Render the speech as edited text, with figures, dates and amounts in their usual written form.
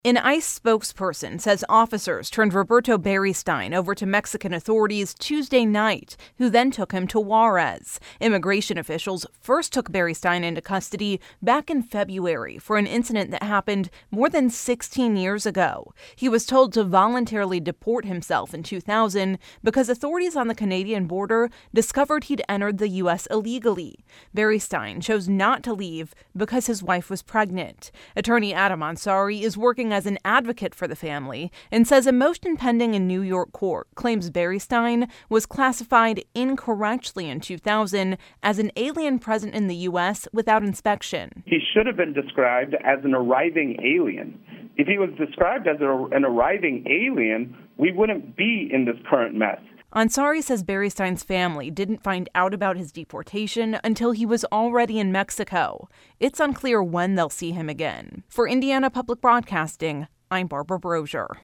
An ICE spokesperson says officers turned Roberto Beristain over to Mexican authorities Tuesday night, who then took him to Juarez. Immigration officials first took Beristain into custody back in February for an incident that happened more than 16 years ago. He was told to voluntarily deport himself in 2000 because authorities on the Canadian border discovered he'd entered the U.S. illegally. Beristain chose not to leave because his wife was pregnant. Attorney Adam Ansari is working as an advocate for the family and says a motion pending in New York court claims Beristain was classified incorrectly in 2000 as an alien present in the U.S. without inspection. He should have been described as an arriving alien. If he was described as an arriving alien, we wouldn't be in this current mess. Ansari says Beristain's family didn't find out about his deportation until he was already in Mexico. It's unclear when they'll see him again. For Indiana Public Broadcasting, I'm Barbara Brosier.